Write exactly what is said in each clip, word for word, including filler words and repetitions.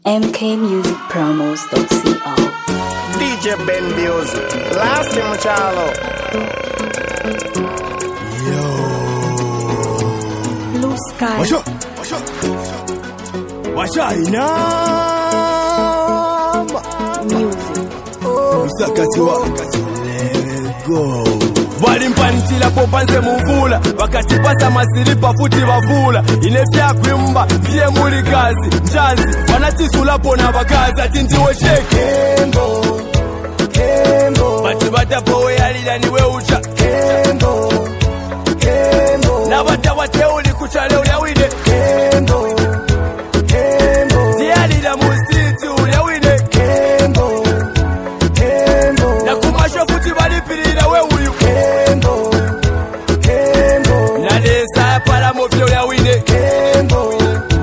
M K Music Promos dot co. D J Ben Music, last in Machalo. Yo. Blue Sky. Washa, washa, washa inama. Music. Usakatiwa. Let go. Walimpantila popanze muvula wakati pasa masilipa futi wavula inefya kwimba vye muli kazi njazi wanatisula pona bakaza tindiwe shekembo kembo bati batapowe alila niwe ucha kembo kembo na bata wateuli kuchale uliawide kembo kembo dialila mustiti uliawide kembo kembo na kumasho futi balipilila we uyu kembo kembo na lesa para mofyo ya wine kembo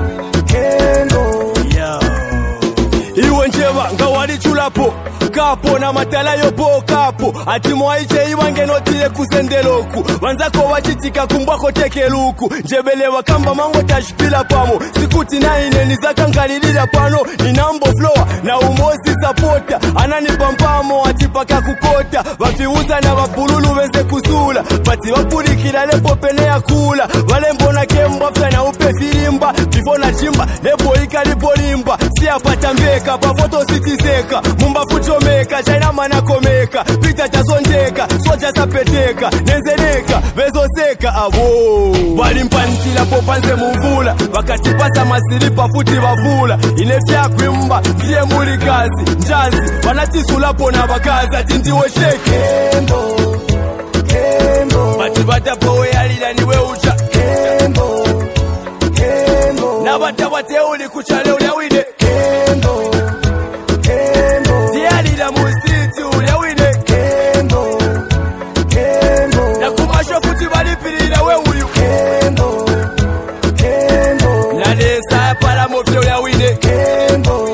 kembo yo iwe njeba nga wali chulapo kapo na matala yopo kapo ati mwaiche iwange notile kusendeloku wanzako wachitika kumbwako teke luku njebelewa kamba mango tashpila pamo sikuti na ine nizakangalilila pano ninambo flowa na umozi sapota anani pampamo atipaka kukota wafiuza na wapululu weze kusula pati wapulikila lepo pene ya kula wale mbona kembwa fya na upe filimba bifo na chimba lepo ikalipo limba siya patambeka pafoto sitizeka mumba fucho meka chaina mana komeka pita chazondeka soja sapeteka nenzeneka vezoseka abo walimpantila popanze muvula wakati pasa masilipa futi wavula inefya kwimba vye muli kazi njazi wanatisula pona bakaza tindiwe shekembo kembo bati batapowe alila niwe ucha kembo kembo na bata wateuli kuchale uliawide kembo kembo dialila mustiti uliawide kembo kembo na kumasho futi balipilila we uyu kembo kembo na lesa para mofyo uliawide kembo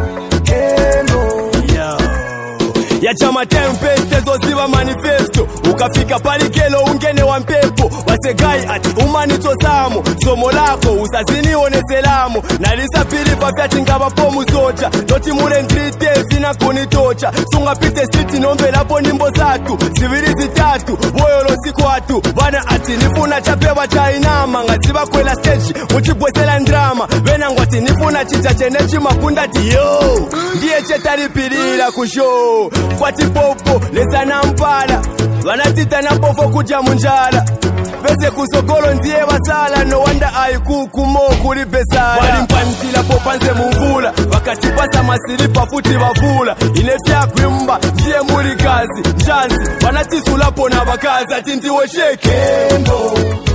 kembo yo ya chama tempeste zoziba manifesto ukafika palikelo ungene wa mpepo wasegai ati umanito samo somo lako usazini oneselamu nalisa pili papyati ngaba musocha noti mule ntrite fina kunitocha sunga pite street nombe lapo nimbo zatu zibiri zitatu boyolo sikwatu bana ati nifuna chapewa cha inama ngaziba kwela stage muchibwesela ndrama bena ngwati nifuna chicha chenechi mapunda tiyo ndiye chetalipilila kusho kwati popo lesa na mpala wanatita na pofo kuja munjala veze kusokolo ndiye wasala no wanda aikuku mo kuli besala walimpantila popanze muvula wakati pasa masilipa futi wavula inefya kwimba ndiye muli kazi njazi wanatisula pona bakaza tindiwe shekembo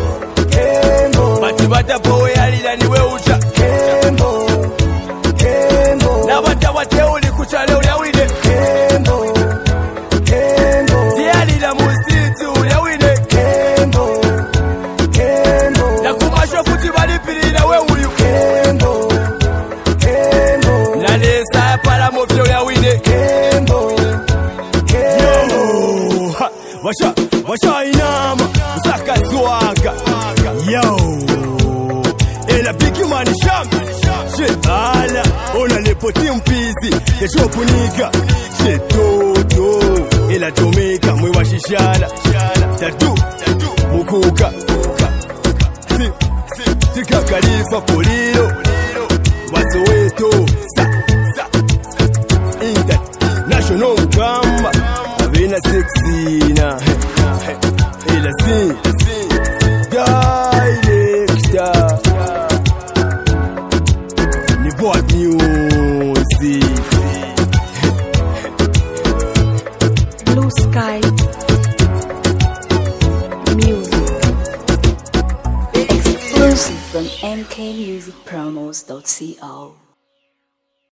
kembo bati batapowe alila niwe ucha kembo kembo na bata wateuli kuchale uliawide kembo kembo dialila mustiti uliawide kembo kembo na kumasho futi balipilila we uyu kembo kembo na lesa para mofyo uliawide kembo kembo ha, washa washa inama usaka zwaga yo ela bigi mani sham shit ala ona lepoti mpizi kesho puniga shit toto ela Jamaica mwe washishana tatu mukuka si si tika kalifa polio wasoweto sa sa international gamba avena sexy na ela si director ni board music Blue Sky. Music. Exclusive from M K Music Promos dot co.